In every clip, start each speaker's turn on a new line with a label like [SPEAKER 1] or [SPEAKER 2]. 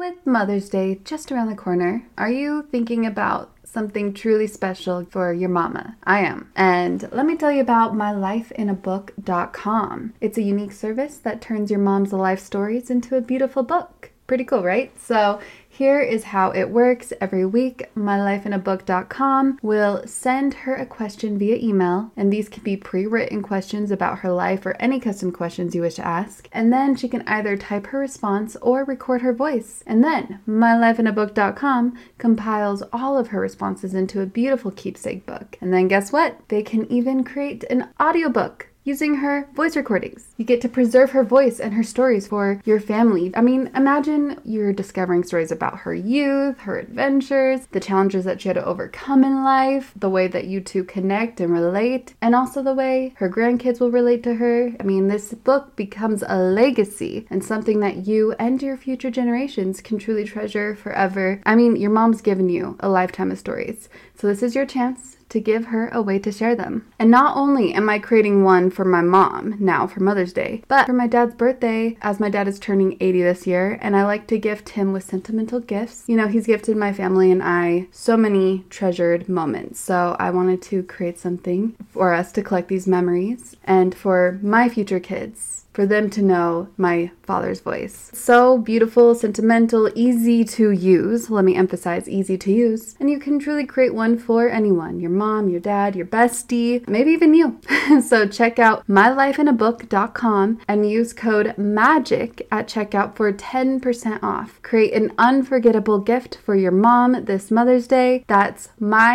[SPEAKER 1] With Mother's Day just around the corner, are you thinking about something truly special for your mama? I am. And let me tell you about mylifeinabook.com. It's a unique service that turns your mom's life stories into a beautiful book. Pretty cool, right? So here is how it works. Every week, mylifeinabook.com will send her a question via email, and these can be pre-written questions about her life or any custom questions you wish to ask. And then she can either type her response or record her voice. And then mylifeinabook.com compiles all of her responses into a beautiful keepsake book. And then guess what? They can even create an audiobook using her voice recordings. You get to preserve her voice and her stories for your family. I mean, imagine you're discovering stories about her youth, her adventures, the challenges that she had to overcome in life, the way that you two connect and relate, and also the way her grandkids will relate to her. I mean, this book becomes a legacy and something that you and your future generations can truly treasure forever. I mean, your mom's given you a lifetime of stories, so this is your chance to give her a way to share them. And not only am I creating one for my mom now for Mother's Day, but for my dad's birthday, as my dad is turning 80 this year, and I like to gift him with sentimental gifts. You know, he's gifted my family and I so many treasured moments. So I wanted to create something for us to collect these memories and for my future kids, for them to know my father's voice. So beautiful, sentimental, easy to use. Let me emphasize easy to use. And you can truly create one for anyone, your mom, your dad, your bestie, maybe even you. So check out mylifeinabook.com and use code MAGIC at checkout for 10% off. Create an unforgettable gift for your mom this Mother's Day. That's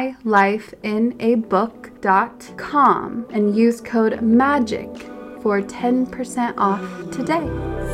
[SPEAKER 1] mylifeinabook.com and use code MAGIC for 10% off today.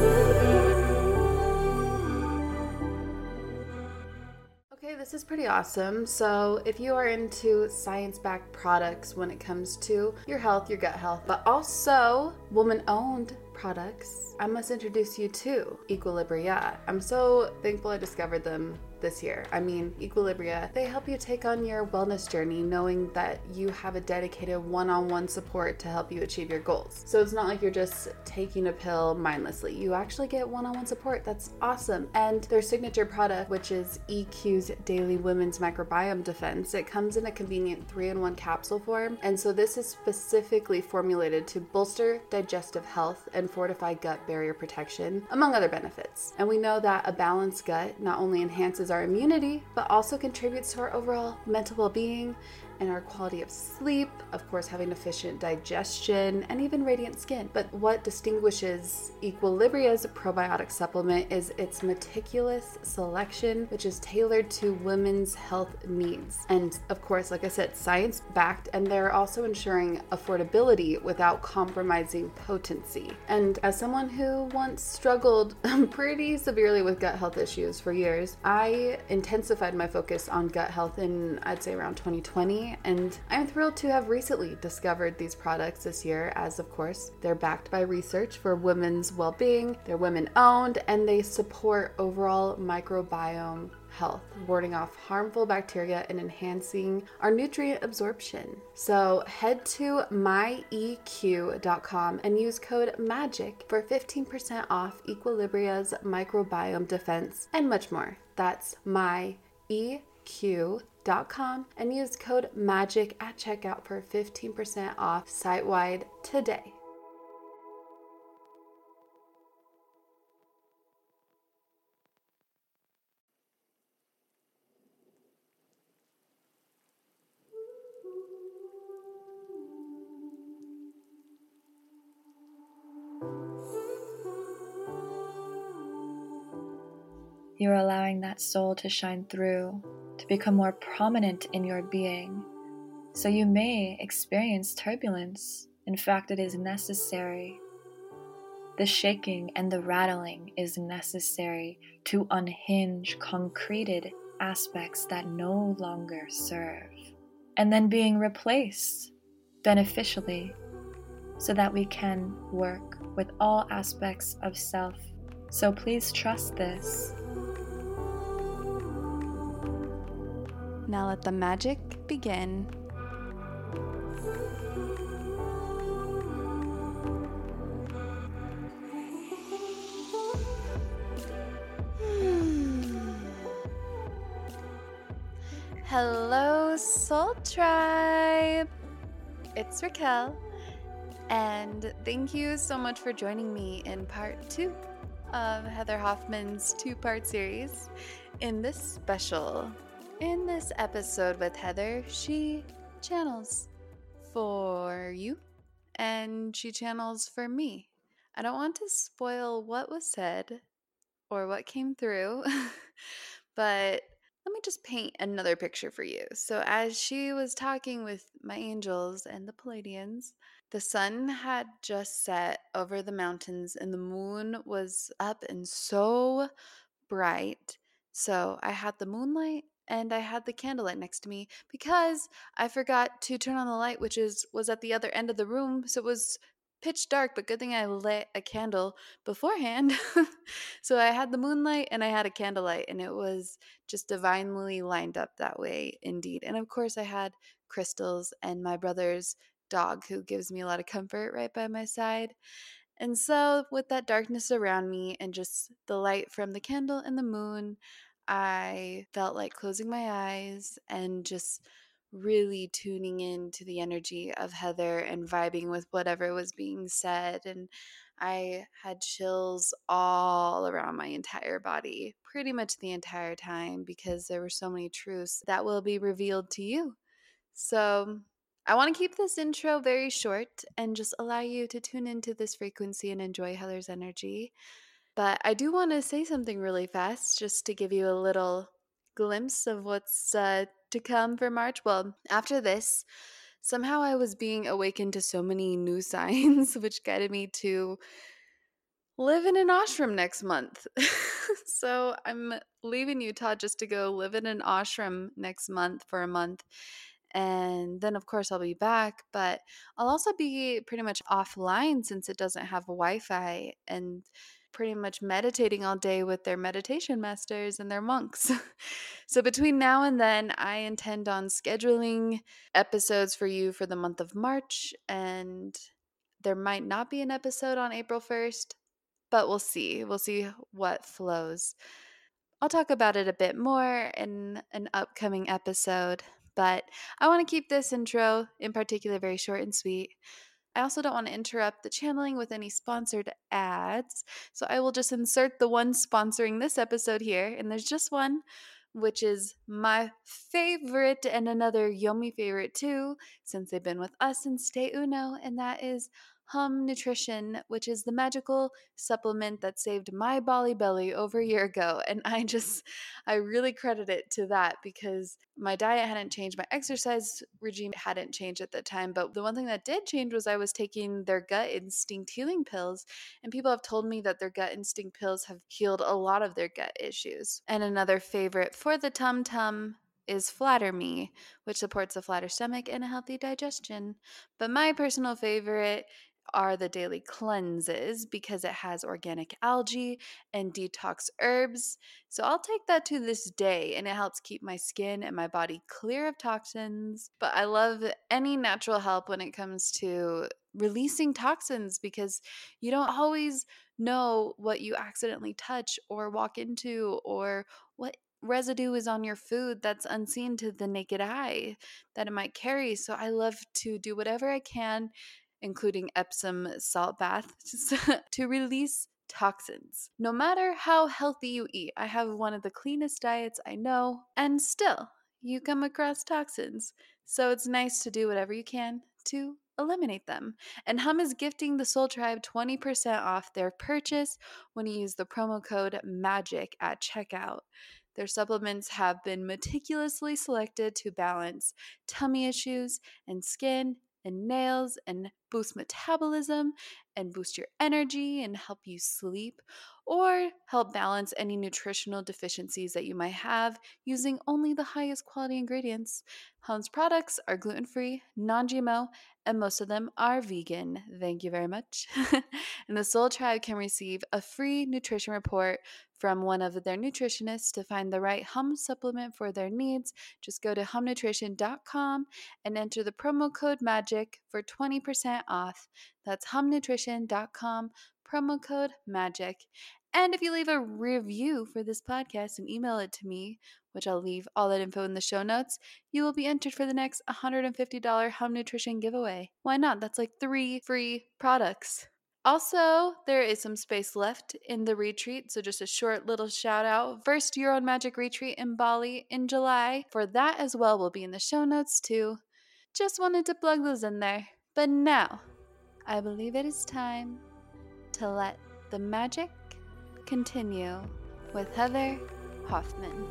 [SPEAKER 1] Okay, this is pretty awesome. So if you are into science-backed products when it comes to your health, your gut health, but also woman-owned products, I must introduce you to Equilibria. I'm so thankful I discovered them this year. I mean, Equilibria, they help you take on your wellness journey knowing that you have a dedicated one-on-one support to help you achieve your goals. So it's not like you're just taking a pill mindlessly. You actually get one-on-one support. That's awesome. And their signature product, which is EQ's Daily Women's Microbiome Defense, it comes in a convenient 3-in-1 capsule form. And so this is specifically formulated to bolster digestive health and fortify gut barrier protection, among other benefits. And we know that a balanced gut not only enhances our immunity, but also contributes to our overall mental well-being and our quality of sleep, of course having efficient digestion and even radiant skin. But what distinguishes Equilibria's probiotic supplement is its meticulous selection, which is tailored to women's health needs. And of course, like I said, science-backed, and they're also ensuring affordability without compromising potency. And as someone who once struggled pretty severely with gut health issues for years, I intensified my focus on gut health in, I'd say, around 2020. And I'm thrilled to have recently discovered these products this year, as of course they're backed by research for women's well-being, they're women-owned, and they support overall microbiome health, warding off harmful bacteria and enhancing our nutrient absorption. So head to myeq.com and use code MAGIC for 15% off Equilibria's microbiome defense and much more. That's myeq.com and use code MAGIC at checkout for 15% off site-wide today.
[SPEAKER 2] You're allowing that soul to shine through, to become more prominent in your being. So you may experience turbulence. In fact, it is necessary. The shaking and the rattling is necessary to unhinge concreted aspects that no longer serve, and then being replaced beneficially so that we can work with all aspects of self. So please trust this.
[SPEAKER 1] Now let the magic begin. Hello, Soul Tribe! It's Raquel, and thank you so much for joining me in part 2 of Heather Hoffman's 2-part series. In this episode with Heather, she channels for you and she channels for me. I don't want to spoil what was said or what came through, but let me just paint another picture for you. So, as she was talking with my angels and the Pleiadians, the sun had just set over the mountains and the moon was up and so bright. So, I had the moonlight and I had the candlelight next to me because I forgot to turn on the light, which was at the other end of the room. So, it was pitch dark, but good thing I lit a candle beforehand. So I had the moonlight and I had a candlelight, and it was just divinely lined up that way indeed. And of course, I had crystals and my brother's dog, who gives me a lot of comfort, right by my side. And so, with that darkness around me and just the light from the candle and the moon, I felt like closing my eyes and just really tuning into the energy of Heather and vibing with whatever was being said. And I had chills all around my entire body, pretty much the entire time, because there were so many truths that will be revealed to you. So, I want to keep this intro very short and just allow you to tune into this frequency and enjoy Heather's energy. But I do want to say something really fast just to give you a little glimpse of what's to come for March. Well, after this, somehow I was being awakened to so many new signs, which guided me to live in an ashram next month. So I'm leaving Utah just to go live in an ashram next month for a month. And then, of course, I'll be back, but I'll also be pretty much offline since it doesn't have Wi Fi, and pretty much meditating all day with their meditation masters and their monks. So, between now and then, I intend on scheduling episodes for you for the month of March, and there might not be an episode on April 1st, but we'll see. We'll see what flows. I'll talk about it a bit more in an upcoming episode, but I want to keep this intro in particular very short and sweet. I also don't want to interrupt the channeling with any sponsored ads, so I will just insert the one sponsoring this episode here, and there's just one, which is my favorite and another Yomi favorite too, since they've been with us since day uno, and that is Hum Nutrition, which is the magical supplement that saved my Bali belly over a year ago. And I really credit it to that because my diet hadn't changed, my exercise regime hadn't changed at the time. But the one thing that did change was I was taking their gut instinct healing pills. And people have told me that their gut instinct pills have healed a lot of their gut issues. And another favorite for the tum tum is Flatter Me, which supports a flatter stomach and a healthy digestion. But my personal favorite are the daily cleanses because it has organic algae and detox herbs. So I'll take that to this day, and it helps keep my skin and my body clear of toxins. But I love any natural help when it comes to releasing toxins because you don't always know what you accidentally touch or walk into or what residue is on your food that's unseen to the naked eye that it might carry. So I love to do whatever I can, including Epsom salt baths, to release toxins. No matter how healthy you eat, I have one of the cleanest diets I know, and still, you come across toxins. So it's nice to do whatever you can to eliminate them. And Hum is gifting the Soul Tribe 20% off their purchase when you use the promo code MAGIC at checkout. Their supplements have been meticulously selected to balance tummy issues and skin and nails and boost metabolism and boost your energy and help you sleep or help balance any nutritional deficiencies that you might have using only the highest quality ingredients. Hum's products are gluten-free, non-GMO, and most of them are vegan. Thank you very much. And the Soul Tribe can receive a free nutrition report from one of their nutritionists to find the right Hum supplement for their needs. Just go to humnutrition.com and enter the promo code MAGIC for 20% off. That's humnutrition.com, promo code MAGIC. And if you leave a review for this podcast and email it to me, which I'll leave all that info in the show notes, you will be entered for the next $150 Hum Nutrition giveaway. Why not? That's like 3 free products. Also, there is some space left in the retreat, so just a short little shout out. First Your Own Magic retreat in Bali in July. For that as well will be in the show notes too. Just wanted to plug those in there. But now, I believe it is time to let the magic continue with Heather Hoffman.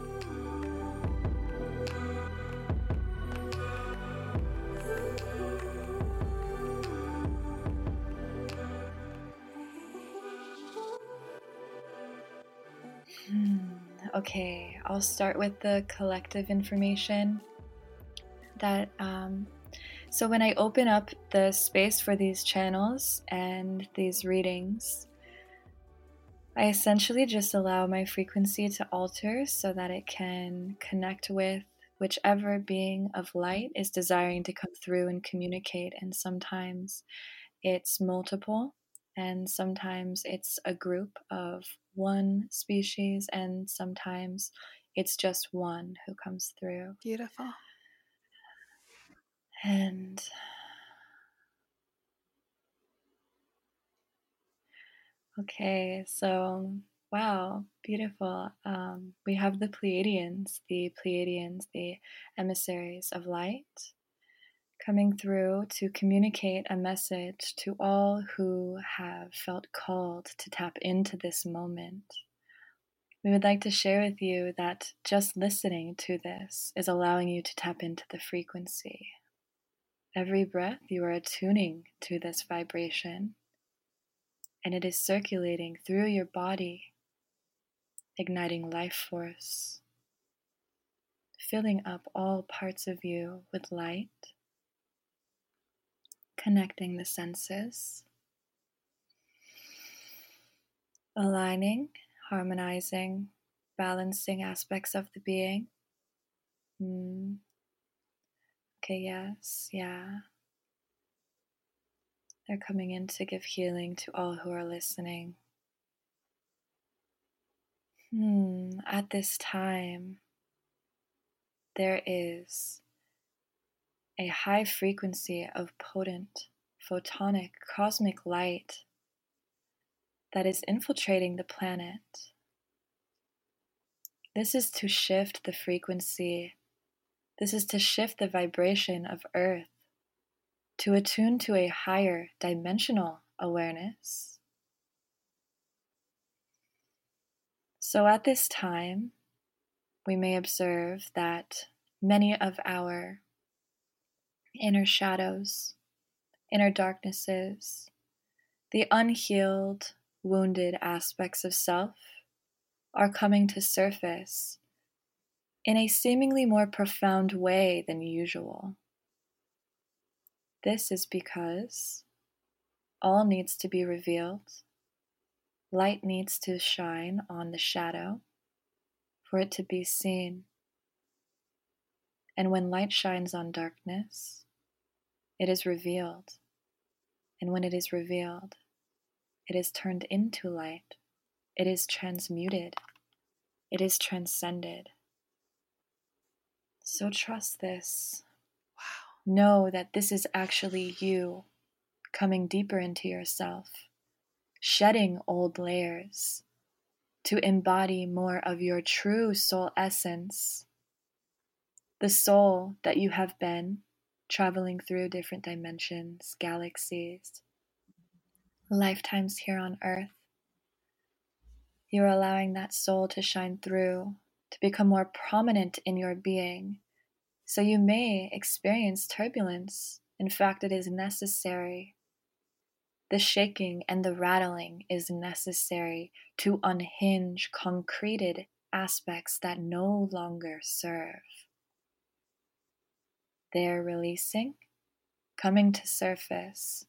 [SPEAKER 2] Okay, I'll start with the collective information that so when I open up the space for these channels and these readings, I essentially just allow my frequency to alter so that it can connect with whichever being of light is desiring to come through and communicate. And sometimes it's multiple, and sometimes it's a group of one species, and sometimes it's just one who comes through.
[SPEAKER 1] Beautiful.
[SPEAKER 2] And okay, so wow, beautiful. We have the Pleiadians, the emissaries of light, coming through to communicate a message to all who have felt called to tap into this moment. We would like to share with you that just listening to this is allowing you to tap into the frequency. Every breath, you are attuning to this vibration, and it is circulating through your body, igniting life force, filling up all parts of you with light, connecting the senses, aligning, harmonizing, balancing aspects of the being. Okay, yes, yeah. They're coming in to give healing to all who are listening. At this time, there is a high frequency of potent, photonic, cosmic light that is infiltrating the planet. This is to shift the frequency. This is to shift the vibration of Earth, to attune to a higher dimensional awareness. So at this time, we may observe that many of our inner shadows, inner darknesses, the unhealed, wounded aspects of self are coming to surface in a seemingly more profound way than usual. This is because all needs to be revealed. Light needs to shine on the shadow for it to be seen. And when light shines on darkness, it is revealed. And when it is revealed, it is turned into light. It is transmuted. It is transcended. So trust this. Wow. Know that this is actually you coming deeper into yourself, shedding old layers to embody more of your true soul essence, the soul that you have been traveling through different dimensions, galaxies, lifetimes here on Earth. You're allowing that soul to shine through, to become more prominent in your being. So you may experience turbulence. In fact, it is necessary. The shaking and the rattling is necessary to unhinge concreted aspects that no longer serve. They're releasing, coming to surface,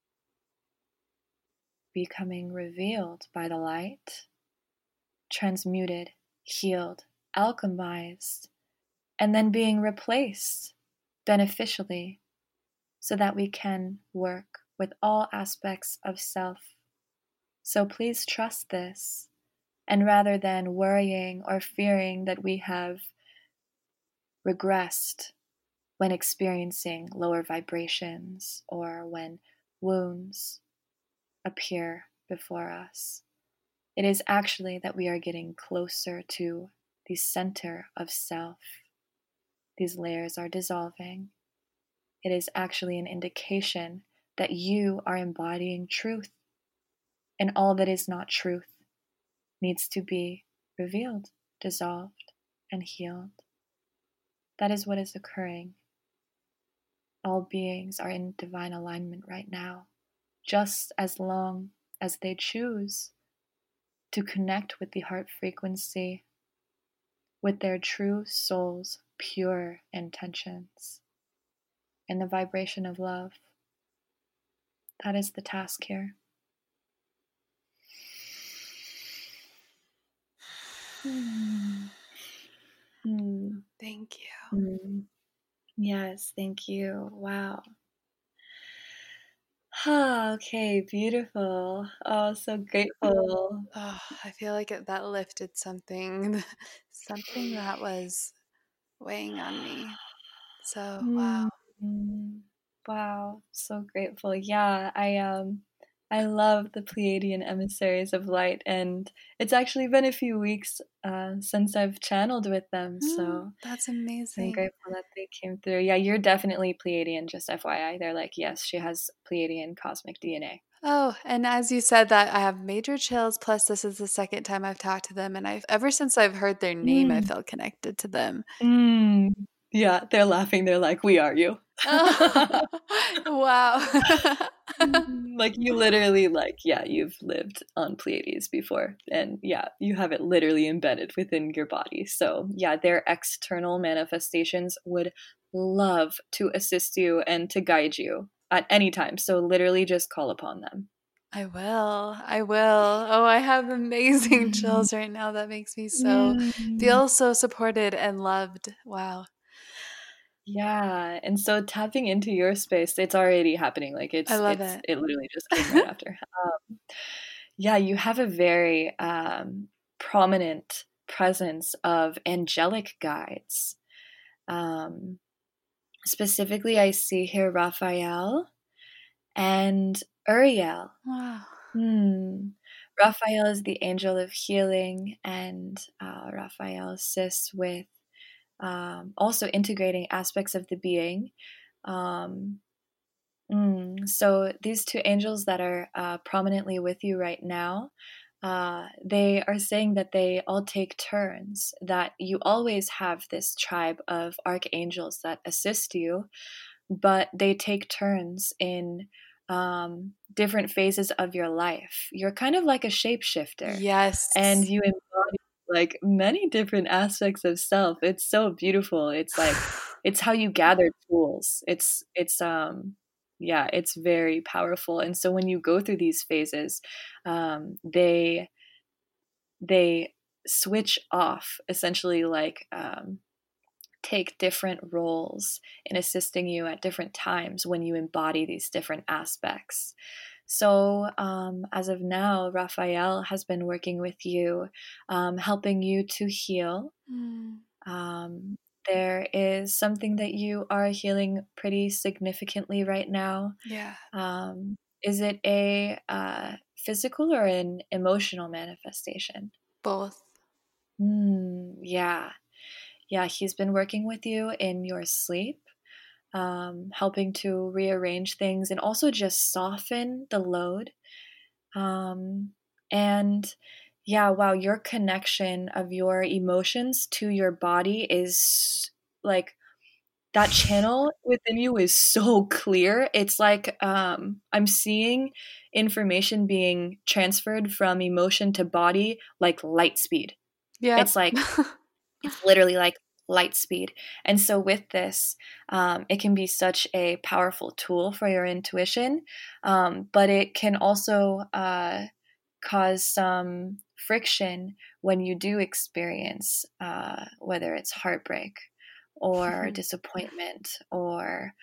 [SPEAKER 2] becoming revealed by the light, transmuted, healed, alchemized, and then being replaced beneficially so that we can work with all aspects of self. So please trust this. And rather than worrying or fearing that we have regressed when experiencing lower vibrations or when wounds appear before us, it is actually that we are getting closer to the center of self. These layers are dissolving. It is actually an indication that you are embodying truth, and all that is not truth needs to be revealed, dissolved, and healed. That is what is occurring. All beings are in divine alignment right now, just as long as they choose to connect with the heart frequency, with their true soul's pure intentions, and the vibration of love. That is the task here.
[SPEAKER 1] Thank you.
[SPEAKER 2] Yes, thank you. Wow. Okay, beautiful. Oh, so grateful.
[SPEAKER 1] Oh, I feel like that lifted something, something that was weighing on me. So, wow.
[SPEAKER 2] Wow, so grateful. Yeah, I love the Pleiadian emissaries of light, and it's actually been a few weeks since I've channeled with them, so
[SPEAKER 1] That's
[SPEAKER 2] I'm
[SPEAKER 1] amazing.
[SPEAKER 2] grateful that they came through. Yeah, you're definitely Pleiadian, just FYI. They're like, yes, she has Pleiadian cosmic DNA.
[SPEAKER 1] Oh, and as you said that, I have major chills. Plus, this is the second time I've talked to them, and ever since I've heard their name, I felt connected to them.
[SPEAKER 2] Yeah, they're laughing. They're like, we are you.
[SPEAKER 1] Oh, wow.
[SPEAKER 2] Like you literally you've lived on Pleiades before, and yeah, you have it literally embedded within your body. So yeah, their external manifestations would love to assist you and to guide you at any time. So literally just call upon them.
[SPEAKER 1] I will. I will. Oh, I have amazing chills right now. That makes me feel so supported and loved. Wow.
[SPEAKER 2] Yeah, and so tapping into your space, it's already happening. Like
[SPEAKER 1] I love it.
[SPEAKER 2] it literally just came right after. Yeah, you have a very prominent presence of angelic guides. Specifically, I see here Raphael and Uriel.
[SPEAKER 1] Wow.
[SPEAKER 2] Raphael is the angel of healing, and Raphael assists with also integrating aspects of the being. So these two angels that are prominently with you right now, they are saying that they all take turns, that you always have this tribe of archangels that assist you, but they take turns in different phases of your life. You're kind of like a shapeshifter.
[SPEAKER 1] Yes.
[SPEAKER 2] And you embody like many different aspects of self. It's so beautiful. It's like it's how you gather tools. Yeah, it's very powerful. And so when you go through these phases, they switch off, essentially, like take different roles in assisting you at different times when you embody these different aspects. So, as of now, Raphael has been working with you, helping you to heal. There is something that you are healing pretty significantly right now.
[SPEAKER 1] Yeah.
[SPEAKER 2] Is it a physical or an emotional manifestation?
[SPEAKER 1] Both.
[SPEAKER 2] Yeah. Yeah, he's been working with you in your sleep, helping to rearrange things and also just soften the load. And yeah, wow, your connection of your emotions to your body is like that channel within you is so clear. It's like I'm seeing information being transferred from emotion to body like light speed.
[SPEAKER 1] Yeah.
[SPEAKER 2] It's like it's literally like light speed. And so with this, it can be such a powerful tool for your intuition, but it can also cause some friction when you do experience whether it's heartbreak or disappointment or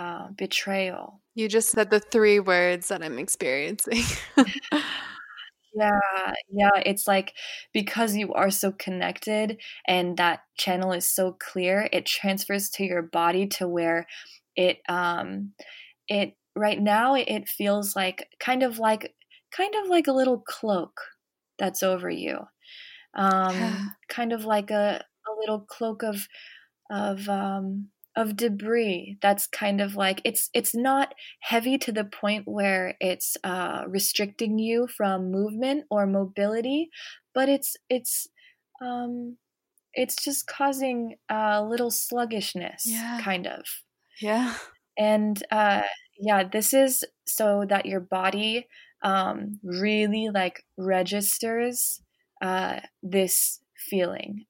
[SPEAKER 2] betrayal.
[SPEAKER 1] You just said the 3 words that I'm experiencing.
[SPEAKER 2] Yeah, yeah, it's like because you are so connected and that channel is so clear, it transfers to your body to where it right now it feels like kind of like a little cloak that's over you.
[SPEAKER 1] Yeah.
[SPEAKER 2] Kind of like a little cloak of of debris that's kind of like it's not heavy to the point where it's restricting you from movement or mobility, but um it's just causing a little sluggishness
[SPEAKER 1] Yeah.
[SPEAKER 2] kind of.
[SPEAKER 1] Yeah.
[SPEAKER 2] And yeah, this is so that your body really like registers this feeling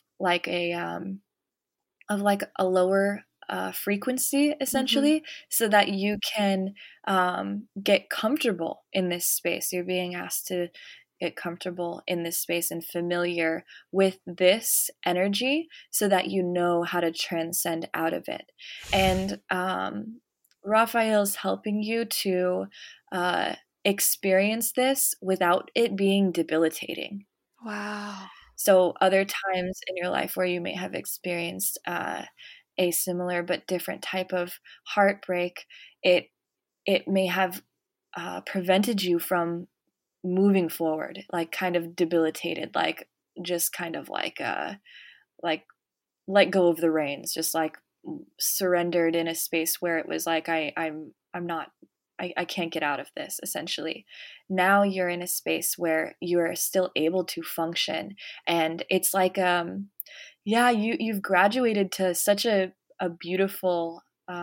[SPEAKER 2] of like a lower frequency,
[SPEAKER 1] Mm-hmm.
[SPEAKER 2] essentially, so that you can get comfortable in this space. You're being asked to get comfortable in this space and familiar with this energy so that you know how to transcend out of it. And Raphael's helping you to uh, experience this without it being debilitating.
[SPEAKER 1] Wow.
[SPEAKER 2] So, other times in your life where you may have experienced a similar but different type of heartbreak, it it may have prevented you from moving forward, like kind of debilitated, like just kind of like let go of the reins, just like surrendered in a space where it was like I'm not I can't get out of this, essentially. Now you're in a space where you're still able to function, and it's like yeah, you've graduated to such a beautiful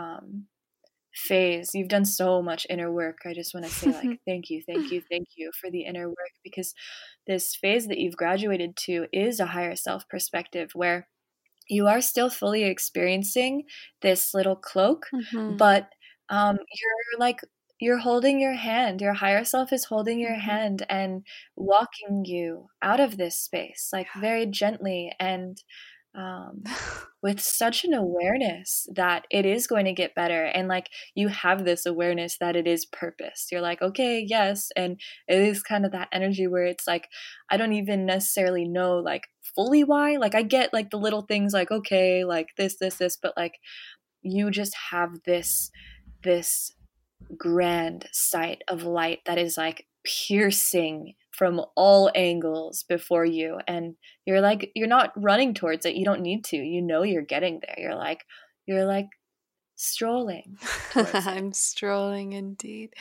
[SPEAKER 2] phase. You've done so much inner work. I just want to say like thank you, thank you, thank you for the inner work, because this phase that you've graduated to is a higher self perspective where you are still fully experiencing this little cloak,
[SPEAKER 1] Mm-hmm.
[SPEAKER 2] but you're like you're holding your hand. Your higher self is holding your
[SPEAKER 1] Mm-hmm.
[SPEAKER 2] hand and walking you out of this space, like very gently and um, with such an awareness that it is going to get better. And like you have this awareness that it is purpose. You're like, okay, yes. And it is kind of that energy where it's like, I don't even necessarily know like fully why. Like I get like the little things like, okay, like this, but like you just have this grand sight of light that is like piercing from all angles before you, and you're not running towards it. You don't need to. You know you're getting there. You're like strolling towards it.
[SPEAKER 1] I'm strolling indeed.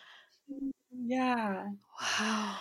[SPEAKER 2] Yeah.
[SPEAKER 1] Wow.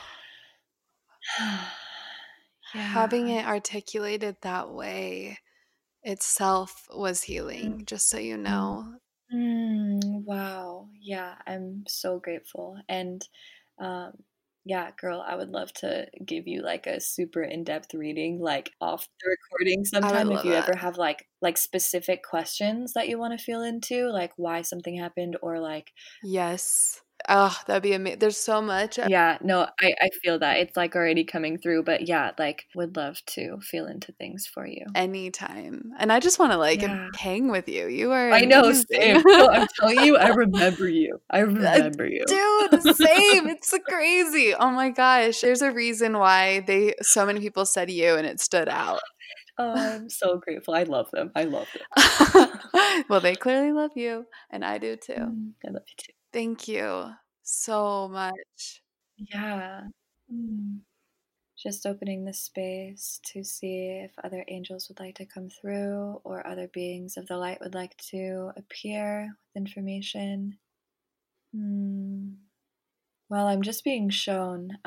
[SPEAKER 1] Having
[SPEAKER 2] Yeah.
[SPEAKER 1] it articulated that way itself was healing, just so you know.
[SPEAKER 2] Wow. Yeah, I'm so grateful. And um, yeah, girl, I would love to give you like a super in-depth reading, like off the recording
[SPEAKER 1] I would
[SPEAKER 2] sometime if
[SPEAKER 1] love
[SPEAKER 2] you
[SPEAKER 1] that.
[SPEAKER 2] ever have like specific questions that you want to feel into, like why something happened or like
[SPEAKER 1] Yes. Oh, that'd be amazing. There's so much.
[SPEAKER 2] yeah, no, I feel that. It's like already coming through, but yeah, like would love to feel into things for you.
[SPEAKER 1] Anytime. And I just want to like
[SPEAKER 2] Yeah.
[SPEAKER 1] hang with you. You are
[SPEAKER 2] I know,
[SPEAKER 1] amazing.
[SPEAKER 2] same. No, I'm telling you, I remember you. I
[SPEAKER 1] Uh,
[SPEAKER 2] remember you.
[SPEAKER 1] Dude, same. It's so crazy. Oh my gosh. There's a reason why so many people said you and it stood out.
[SPEAKER 2] Oh, I'm so grateful. I love them. I love them.
[SPEAKER 1] Well, they clearly love you, and I do too.
[SPEAKER 2] I love you too.
[SPEAKER 1] Thank you so much.
[SPEAKER 2] Yeah. Mm. Just opening the space to see if other angels would like to come through or other beings of the light would like to appear with information. Mm. Well, I'm just being shown.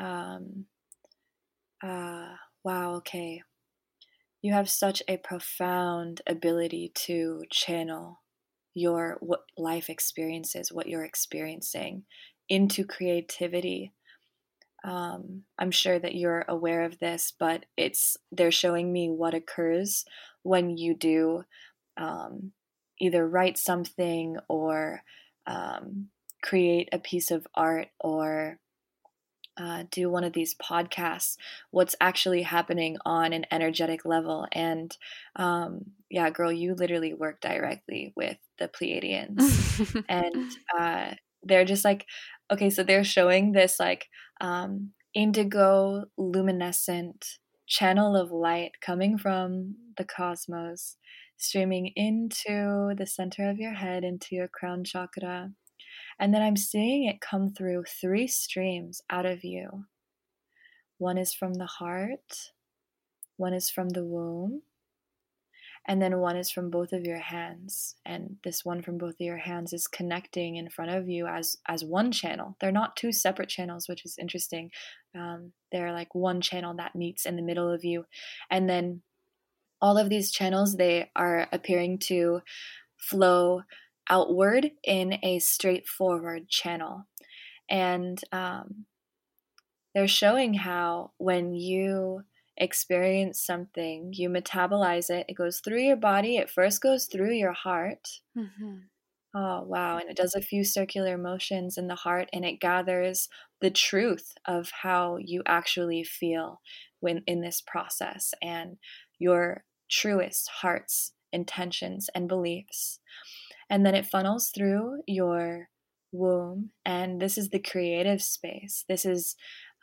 [SPEAKER 2] Wow, okay. You have such a profound ability to channel your what life experiences, what you're experiencing, into creativity. I'm sure that you're aware of this, but they're showing me what occurs when you do um, either write something or um, create a piece of art or do one of these podcasts, what's actually happening on an energetic level. And yeah, girl, you literally work directly with the Pleiadians. And they're just like, okay, so they're showing this like indigo luminescent channel of light coming from the cosmos, streaming into the center of your head, into your crown chakra. And then I'm seeing it come through 3 streams out of you. One is from the heart, one is from the womb, and then one is from both of your hands. And this one from both of your hands is connecting in front of you as one channel. They're not 2 separate channels, which is interesting. They're like one channel that meets in the middle of you. And then all of these channels, they are appearing to flow outward in a straightforward channel. And they're showing how when you experience something, you metabolize it, it goes through your body, it first goes through your heart.
[SPEAKER 1] Mm-hmm.
[SPEAKER 2] Oh, wow. And it does a few circular motions in the heart, and it gathers the truth of how you actually feel when in this process and your truest heart's intentions and beliefs. And then it funnels through your womb, and this is the creative space. This is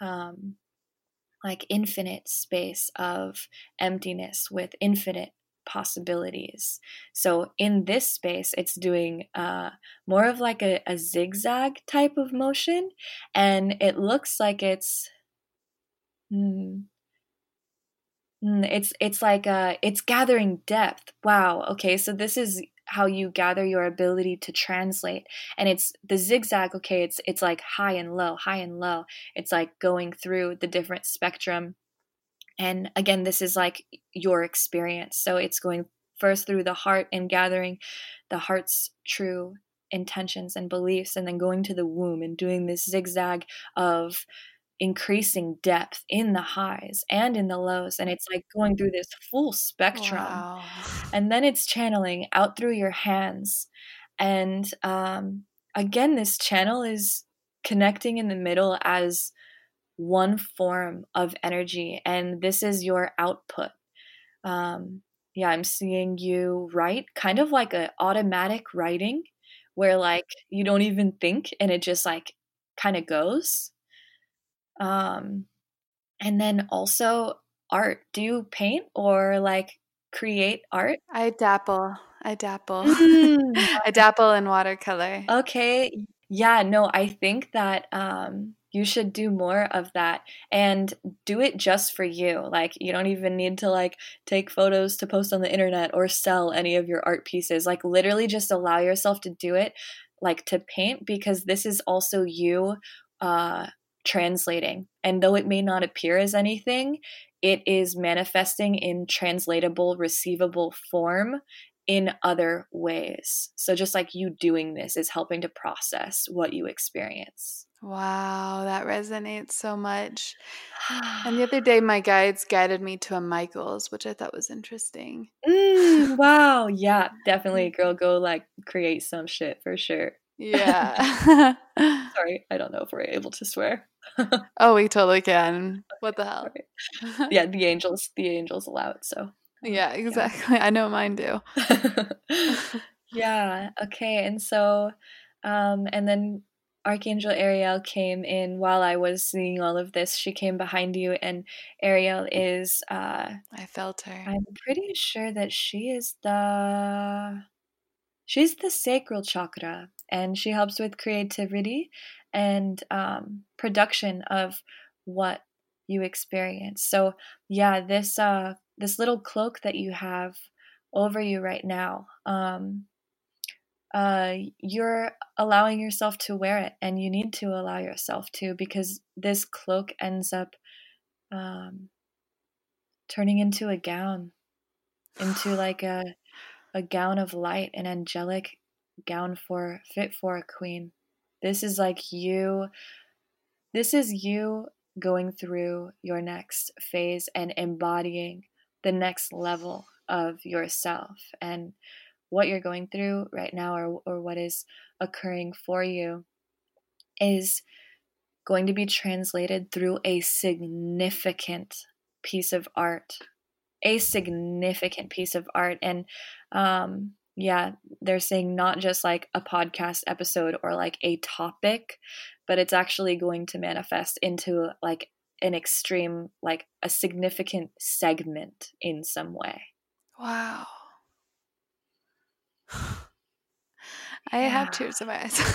[SPEAKER 2] like infinite space of emptiness with infinite possibilities. So in this space, it's doing more of like a zigzag type of motion, and it looks like it's it's like it's gathering depth. Wow. Okay, so this is how you gather your ability to translate. And it's the zigzag. Okay, it's like high and low, high and low. It's like going through the different spectrum. And again, this is like your experience. So it's going first through the heart and gathering the heart's true intentions and beliefs, and then going to the womb and doing this zigzag of increasing depth in the highs and in the lows. And it's like going through this full spectrum.
[SPEAKER 1] Wow.
[SPEAKER 2] And then it's channeling out through your hands. And again, this channel is connecting in the middle as one form of energy, and this is your output. Yeah, I'm seeing you write kind of like an automatic writing where like you don't even think and it just like kind of goes. And then also art. Do you paint or like create art?
[SPEAKER 1] I dabble.
[SPEAKER 2] Mm,
[SPEAKER 1] I dabble in watercolor.
[SPEAKER 2] okay. Yeah, no, I think that you should do more of that and do it just for you. Like, you don't even need to like take photos to post on the internet or sell any of your art pieces. Like, literally just allow yourself to do it, like to paint, because this is also you translating. And though it may not appear as anything, it is manifesting in translatable, receivable form in other ways. So just like you doing this is helping to process what you experience.
[SPEAKER 1] Wow, that resonates so much. And the other day, my guides guided me to a Michael's, which I thought was interesting.
[SPEAKER 2] Wow. Yeah, definitely, girl. Go like create some shit for sure.
[SPEAKER 1] Yeah.
[SPEAKER 2] Sorry, I don't know if we're able to swear.
[SPEAKER 1] Oh, we totally can. What the hell?
[SPEAKER 2] Yeah, the angels allow it. So
[SPEAKER 1] Yeah, exactly. I know mine do.
[SPEAKER 2] yeah. Okay. And so, and then Archangel Ariel came in while I was seeing all of this. She came behind you, and Ariel is,
[SPEAKER 1] I felt her.
[SPEAKER 2] I'm pretty sure that she's the sacral chakra, and she helps with creativity and production of what you experience. So yeah, this little cloak that you have over you right now, you're allowing yourself to wear it, and you need to allow yourself to, because this cloak ends up turning into a gown, into like a gown of light, an angelic gown fit for a queen. This is like you. This is you going through your next phase and embodying the next level of yourself. And what you're going through right now, or what is occurring for you, is going to be translated through a significant piece of art. A significant piece of art. And yeah, they're saying not just like a podcast episode or like a topic, but it's actually going to manifest into like an extreme, like a significant segment in some way.
[SPEAKER 1] Wow. I have tears in my eyes.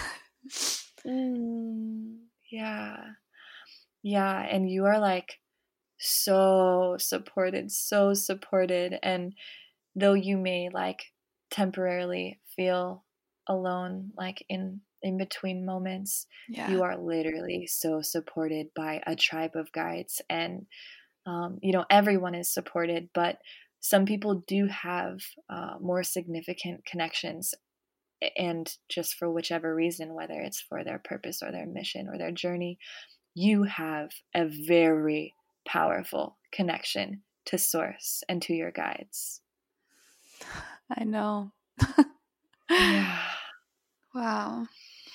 [SPEAKER 2] Yeah. Yeah. And you are like so supported. And though you may like temporarily feel alone, like in between moments, you are literally so supported by a tribe of guides. And, everyone is supported, but some people do have more significant connections. And just for whichever reason, whether it's for their purpose or their mission or their journey, you have a very powerful connection to source and to your guides.
[SPEAKER 1] I know.
[SPEAKER 2] Yeah.
[SPEAKER 1] Wow.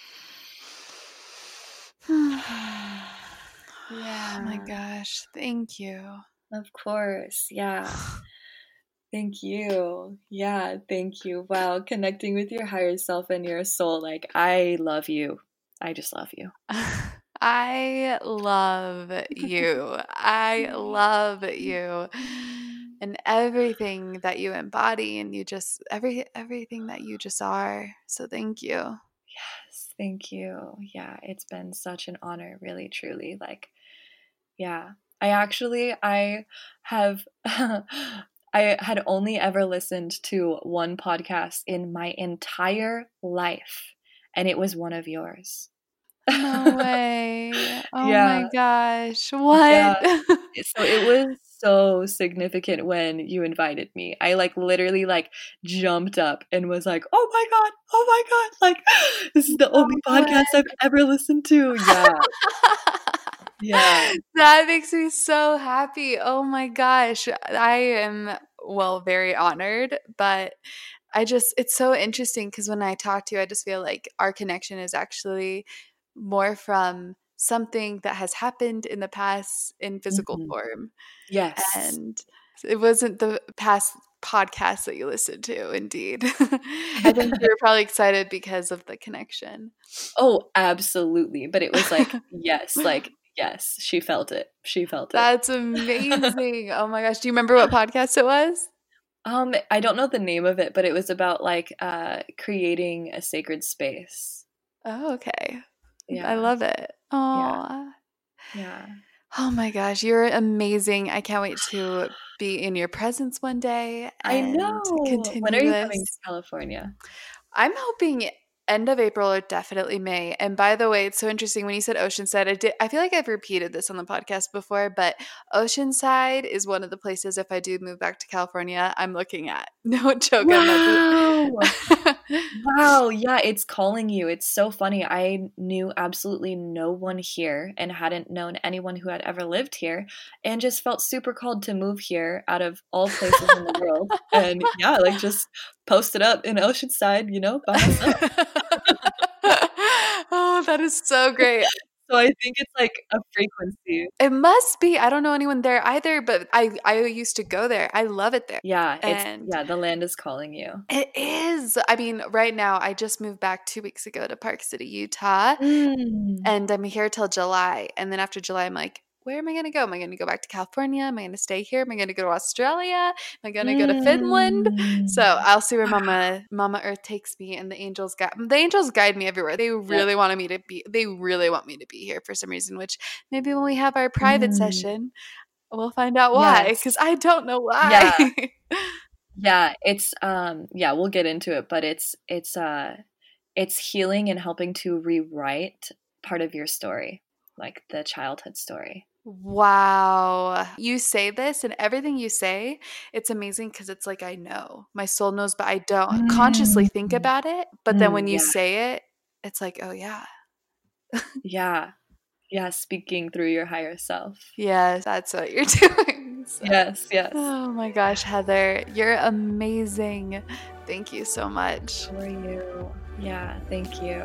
[SPEAKER 2] Yeah.
[SPEAKER 1] Oh my gosh. Thank you.
[SPEAKER 2] Of course. Yeah. Thank you. Yeah. Thank you. Wow. Connecting with your higher self and your soul. Like, I love you. I just love you.
[SPEAKER 1] I love you. I love you. And everything that you embody, and you just everything that you just are. So thank you.
[SPEAKER 2] Yes, thank you. Yeah, it's been such an honor, really, truly. Like, yeah. I have I had only ever listened to one podcast in my entire life, and it was one of yours.
[SPEAKER 1] No way. Oh
[SPEAKER 2] Yeah.
[SPEAKER 1] my gosh.
[SPEAKER 2] Yeah.
[SPEAKER 1] What?
[SPEAKER 2] So it was so significant when you invited me. I like literally like jumped up and was like, oh my God, like this is the only podcast I've ever listened to. Yeah. Yeah.
[SPEAKER 1] That makes me so happy. Oh my gosh. I am, very honored, but it's so interesting because when I talk to you, I just feel like our connection is actually more from something that has happened in the past in physical form.
[SPEAKER 2] Yes.
[SPEAKER 1] And it wasn't the past podcast that you listened to, indeed. I think you were probably excited because of the connection.
[SPEAKER 2] Oh, absolutely. But it was like, yes, she felt it. She felt it.
[SPEAKER 1] That's amazing. Oh my gosh. Do you remember what podcast it was?
[SPEAKER 2] I don't know the name of it, but it was about like creating a sacred space.
[SPEAKER 1] Oh, okay.
[SPEAKER 2] Yeah.
[SPEAKER 1] I love it. Oh.
[SPEAKER 2] Yeah.
[SPEAKER 1] Oh my gosh, you're amazing. I can't wait to be in your presence one day
[SPEAKER 2] I
[SPEAKER 1] and
[SPEAKER 2] know.
[SPEAKER 1] continue
[SPEAKER 2] When are you
[SPEAKER 1] this.
[SPEAKER 2] coming to California?
[SPEAKER 1] I'm hoping end of April or definitely May. And by the way, it's so interesting when you said Oceanside. I feel like I've repeated this on the podcast before, but Oceanside is one of the places, if I do move back to California, I'm looking at. No joke.
[SPEAKER 2] Wow. Wow. Yeah, it's calling you. It's so funny. I knew absolutely no one here and hadn't known anyone who had ever lived here, and just felt super called to move here out of all places in the world. And yeah, like just posted up in Oceanside, by myself.
[SPEAKER 1] Oh, that is so great.
[SPEAKER 2] So I think it's like a frequency.
[SPEAKER 1] It must be. I don't know anyone there either, but I used to go there. I love it there.
[SPEAKER 2] Yeah, the land is calling you.
[SPEAKER 1] It is. I mean, right now I just moved back 2 weeks ago to Park City, Utah, and I'm here till July. And then after July, I'm like, where am I going to go? Am I going to go back to California? Am I going to stay here? Am I going to go to Australia? Am I going to go to Finland? So I'll see where Mama Earth takes me, and the angels guide me everywhere. They really want me to be here for some reason, which maybe when we have our private session, we'll find out why, because I don't know why.
[SPEAKER 2] Yeah, it's we'll get into it, but it's healing and helping to rewrite part of your story, like the childhood story.
[SPEAKER 1] Wow. You say this, and everything you say, it's amazing because it's like I know. My soul knows, but I don't consciously think about it. But then when you say it, it's like, oh yeah.
[SPEAKER 2] Yeah. Yeah, speaking through your higher self.
[SPEAKER 1] Yes, that's what you're doing. So.
[SPEAKER 2] Yes.
[SPEAKER 1] Oh my gosh, Heather, you're amazing. Thank you so much.
[SPEAKER 2] How are you? Yeah, thank you.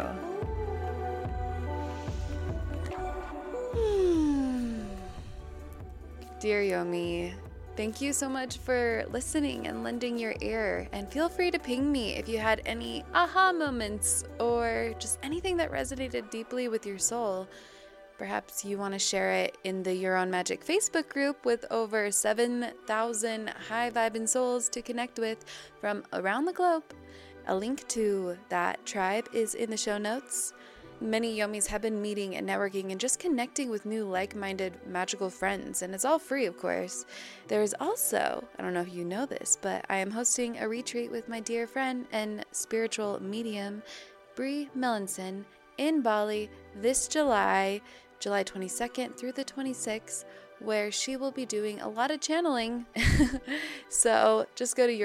[SPEAKER 1] Dear Yomi, thank you so much for listening and lending your ear. And feel free to ping me if you had any aha moments or just anything that resonated deeply with your soul. Perhaps you want to share it in the Your Own Magic Facebook group with over 7,000 high vibing souls to connect with from around the globe. A link to that tribe is in the show notes. Many Yomis have been meeting and networking and just connecting with new like-minded magical friends, and it's all free, of course. There's also, I don't know if you know this, but I am hosting a retreat with my dear friend and spiritual medium, Bree Melanson, in Bali this July 22nd through the 26th, where she will be doing a lot of channeling. So just go to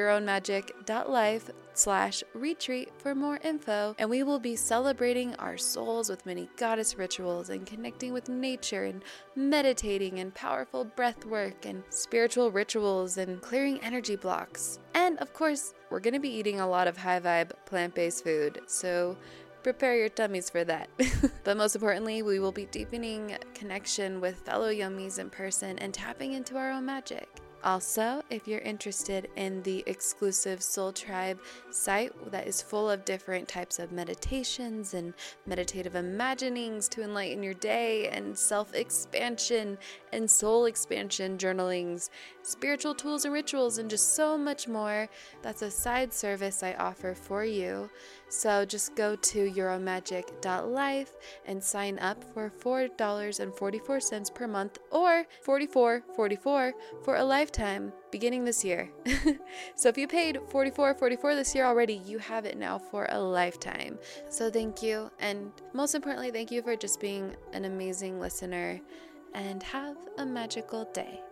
[SPEAKER 1] yourownmagic.life/retreat for more info, and we will be celebrating our souls with many goddess rituals and connecting with nature and meditating and powerful breath work and spiritual rituals and clearing energy blocks. And of course, we're going to be eating a lot of high vibe plant-based food, so prepare your tummies for that. But most importantly, we will be deepening connection with fellow Yomis in person and tapping into our own magic. Also, if you're interested in the exclusive Soul Tribe site that is full of different types of meditations and meditative imaginings to enlighten your day, and self-expansion and soul expansion journalings, spiritual tools and rituals, and just so much more, that's a side service I offer for you. So just go to yourownmagic.life and sign up for $4.44 per month, or $44.44 for a lifetime beginning this year. So if you paid $44.44 this year already, you have it now for a lifetime. So thank you, and most importantly, thank you for just being an amazing listener, and have a magical day.